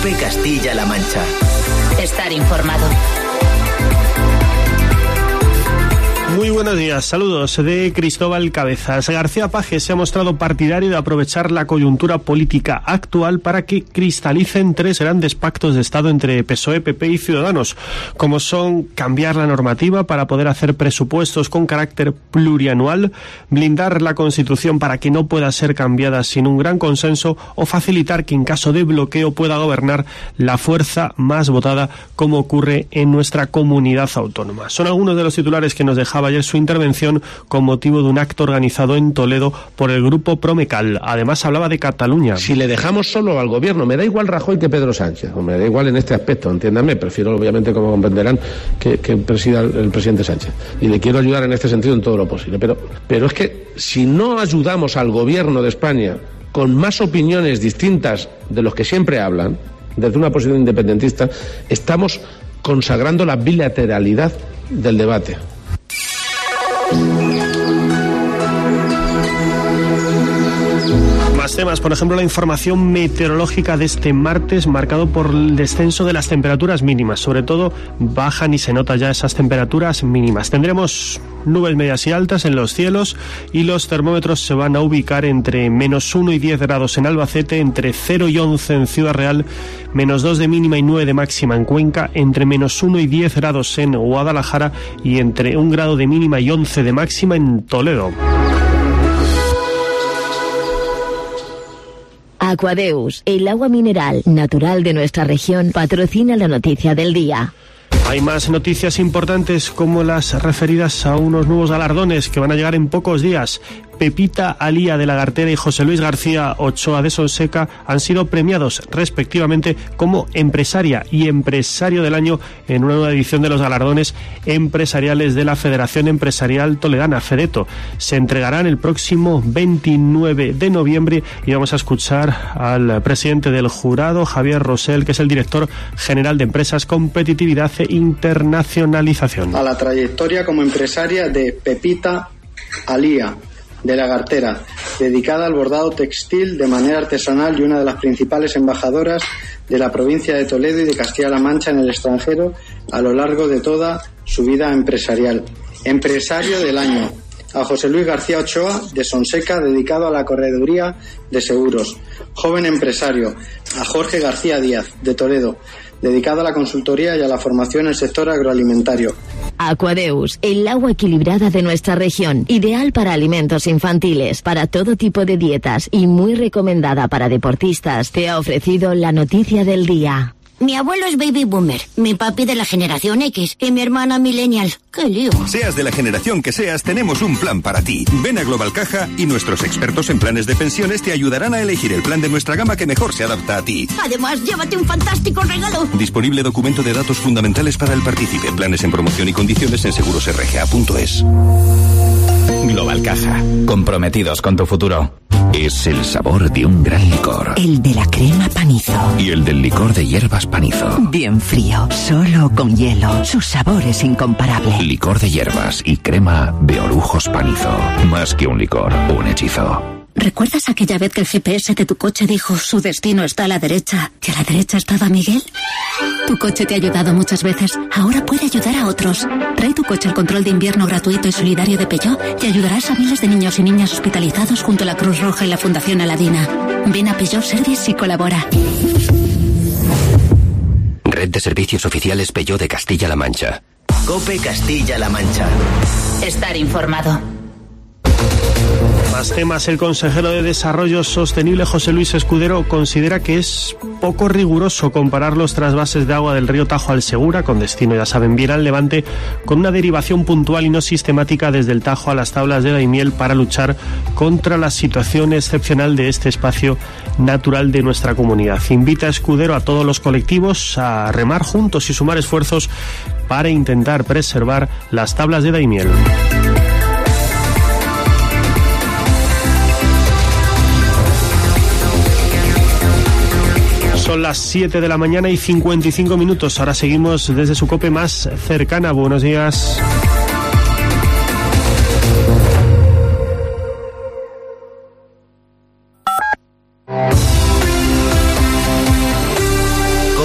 COPE Castilla-La Mancha. Estar informado. Muy buenos días, saludos de Cristóbal Cabezas. García Paje se ha mostrado partidario de aprovechar la coyuntura política actual para que cristalicen tres grandes pactos de Estado entre PSOE, PP y Ciudadanos, como son cambiar la normativa para poder hacer presupuestos con carácter plurianual, blindar la Constitución para que no pueda ser cambiada sin un gran consenso o facilitar que en caso de bloqueo pueda gobernar la fuerza más votada, como ocurre en nuestra comunidad autónoma. Son algunos de los titulares que nos dejaba ayer su intervención con motivo de un acto organizado en Toledo por el grupo Promecal. Además hablaba de Cataluña. Si le dejamos solo al gobierno, me da igual Rajoy que Pedro Sánchez, o me da igual en este aspecto, entiéndanme, prefiero obviamente, como comprenderán, que presida el presidente Sánchez, y le quiero ayudar en este sentido en todo lo posible, pero es que si no ayudamos al gobierno de España con más opiniones distintas de los que siempre hablan, desde una posición independentista, estamos consagrando la bilateralidad del debate. Más temas, por ejemplo, la información meteorológica de este martes, marcado por el descenso de las temperaturas mínimas. Sobre todo bajan y se nota ya esas temperaturas mínimas. Tendremos nubes medias y altas en los cielos y los termómetros se van a ubicar entre -1 y 10 grados en Albacete, entre 0 y 11 en Ciudad Real, -2 de mínima y 9 de máxima en Cuenca, entre -1 y 10 grados en Guadalajara y entre 1 grado de mínima y 11 de máxima en Toledo. Aquadeus, el agua mineral natural de nuestra región, patrocina la noticia del día. Hay más noticias importantes como las referidas a unos nuevos galardones que van a llegar en pocos días. Pepita Alía de Lagartera y José Luis García Ochoa de Sonseca han sido premiados respectivamente como empresaria y empresario del año en una nueva edición de los galardones empresariales de la Federación Empresarial Toledana, FEDETO. Se entregarán el próximo 29 de noviembre y vamos a escuchar al presidente del jurado, Javier Rosell, que es el director general de Empresas, Competitividad e Internacionalización. A la trayectoria como empresaria de Pepita Alía de Lagartera, dedicada al bordado textil de manera artesanal y una de las principales embajadoras de la provincia de Toledo y de Castilla-La Mancha en el extranjero a lo largo de toda su vida empresarial. Empresario del año, a José Luis García Ochoa de Sonseca, dedicado a la correduría de seguros. Joven empresario, a Jorge García Díaz de Toledo, dedicado a la consultoría y a la formación en el sector agroalimentario. Aquadeus, el agua equilibrada de nuestra región, ideal para alimentos infantiles, para todo tipo de dietas y muy recomendada para deportistas, te ha ofrecido la noticia del día. Mi abuelo es baby boomer, mi papi de la generación X y mi hermana millennial. ¡Qué lío! Seas de la generación que seas, tenemos un plan para ti. Ven a Global Caja y nuestros expertos en planes de pensiones te ayudarán a elegir el plan de nuestra gama que mejor se adapta a ti. Además, llévate un fantástico regalo. Disponible documento de datos fundamentales para el partícipe. Planes en promoción y condiciones en segurosrga.es. Global Caja. Comprometidos con tu futuro. Es el sabor de un gran licor. El de la crema Panizo. Y el del licor de hierbas Panizo. Bien frío, solo con hielo. Su sabor es incomparable. Licor de hierbas y crema de Orujos Panizo. Más que un licor, un hechizo. ¿Recuerdas aquella vez que el GPS de tu coche dijo su destino está a la derecha y a la derecha estaba Miguel? Tu coche te ha ayudado muchas veces, ahora puede ayudar a otros. Trae tu coche al control de invierno gratuito y solidario de Peugeot y ayudarás a miles de niños y niñas hospitalizados junto a la Cruz Roja y la Fundación Aladina. Ven a Peugeot Service y colabora. Red de servicios oficiales Peugeot de Castilla-La Mancha. COPE Castilla-La Mancha. Estar informado. Más temas. El consejero de Desarrollo Sostenible, José Luis Escudero, considera que es poco riguroso comparar los trasvases de agua del río Tajo al Segura, con destino, ya saben bien, al Levante, con una derivación puntual y no sistemática desde el Tajo a las tablas de Daimiel para luchar contra la situación excepcional de este espacio natural de nuestra comunidad. Invita a Escudero a todos los colectivos a remar juntos y sumar esfuerzos para intentar preservar las tablas de Daimiel. Son las 7 de la mañana y 55 minutos. Ahora seguimos desde su COPE más cercana. Buenos días.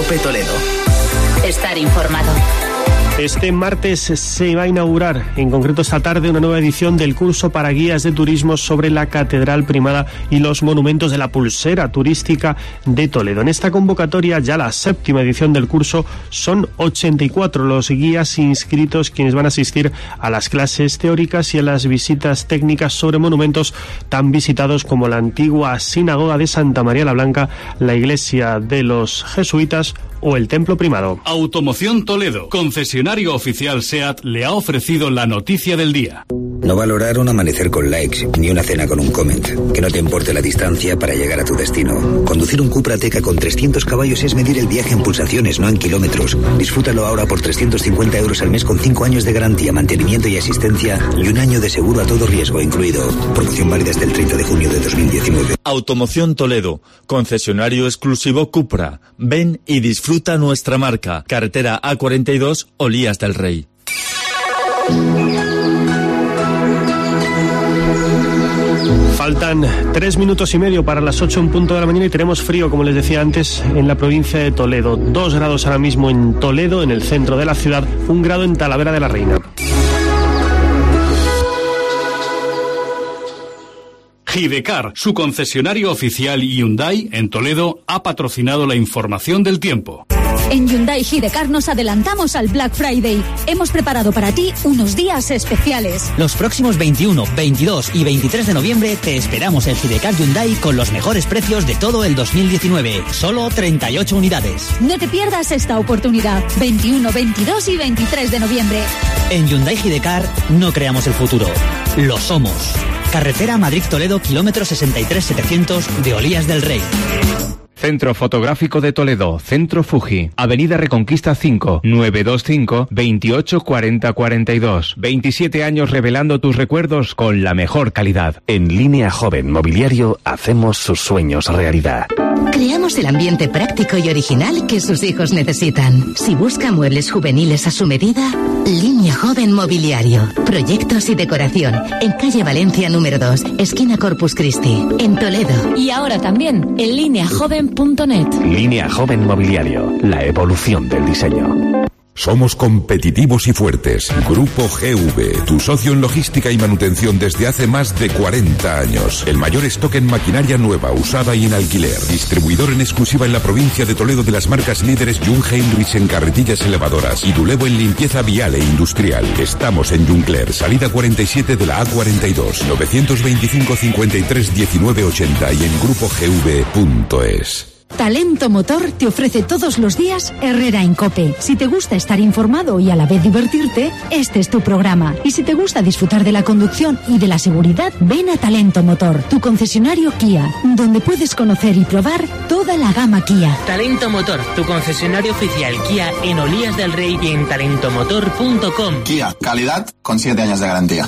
COPE Toledo. Estar informado. Este martes se va a inaugurar, en concreto esta tarde, una nueva edición del curso para guías de turismo sobre la Catedral Primada y los monumentos de la pulsera turística de Toledo. En esta convocatoria, ya la 7ª edición del curso, son 84 los guías inscritos quienes van a asistir a las clases teóricas y a las visitas técnicas sobre monumentos tan visitados como la antigua Sinagoga de Santa María la Blanca, la iglesia de los jesuitas o el Templo Primado. Automoción Toledo, concesionario oficial SEAT, le ha ofrecido la noticia del día. No valorar un amanecer con likes, ni una cena con un comment. Que no te importe la distancia para llegar a tu destino. Conducir un Cupra Ateca con 300 caballos es medir el viaje en pulsaciones, no en kilómetros. Disfrútalo ahora por 350 euros al mes con 5 años de garantía, mantenimiento y asistencia y un año de seguro a todo riesgo incluido. Promoción válida hasta el 30 de junio de 2019. Automoción Toledo, concesionario exclusivo Cupra. Ven y disfruta nuestra marca. Carretera A42, Olías del Rey. Faltan 3 minutos y medio para las 8 en punto de la mañana y tenemos frío, como les decía antes, en la provincia de Toledo. 2 grados ahora mismo en Toledo, en el centro de la ciudad, 1 grado en Talavera de la Reina. Hidecar, su concesionario oficial Hyundai en Toledo, ha patrocinado la información del tiempo. En Hyundai Hidecar nos adelantamos al Black Friday. Hemos preparado para ti unos días especiales. Los próximos 21, 22 y 23 de noviembre te esperamos en Hidecar Hyundai con los mejores precios de todo el 2019. Solo 38 unidades. No te pierdas esta oportunidad. 21, 22 y 23 de noviembre. En Hyundai Hidecar no creamos el futuro. Lo somos. Carretera Madrid-Toledo, kilómetro 63-700 de Olías del Rey. Centro Fotográfico de Toledo, Centro Fuji, Avenida Reconquista 5, 925 28 40 42. 27 años revelando tus recuerdos con la mejor calidad. En Línea Joven Mobiliario hacemos sus sueños realidad. Creamos el ambiente práctico y original que sus hijos necesitan. Si busca muebles juveniles a su medida, Línea Joven Mobiliario. Proyectos y decoración. En calle Valencia número 2, esquina Corpus Christi, en Toledo. Y ahora también en lineajoven.net. Línea Joven Mobiliario, la evolución del diseño. Somos competitivos y fuertes. Grupo GV, tu socio en logística y manutención desde hace más de 40 años. El mayor stock en maquinaria nueva, usada y en alquiler. Distribuidor en exclusiva en la provincia de Toledo de las marcas líderes Jung Heinrich en carretillas elevadoras y Dulevo en limpieza vial e industrial. Estamos en Juncler, salida 47 de la A42, 925 53 19 80 y en grupogv.es. Talento Motor te ofrece todos los días Herrera en COPE. Si te gusta estar informado y a la vez divertirte, este es tu programa. Y si te gusta disfrutar de la conducción y de la seguridad, ven a Talento Motor, tu concesionario Kia, donde puedes conocer y probar toda la gama Kia. Talento Motor, tu concesionario oficial Kia en Olías del Rey y en talentomotor.com. Kia, calidad con 7 años de garantía.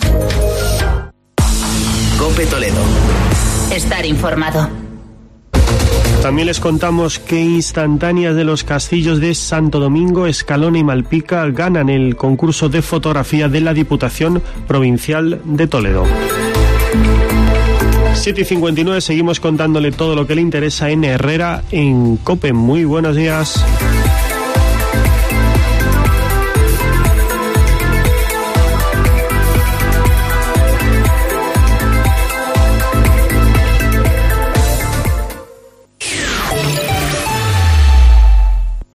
COPE Toledo. Estar informado. También les contamos que instantáneas de los castillos de Santo Domingo, Escalona y Malpica ganan el concurso de fotografía de la Diputación Provincial de Toledo. 7:59, seguimos contándole todo lo que le interesa en Herrera en COPE. Muy buenos días.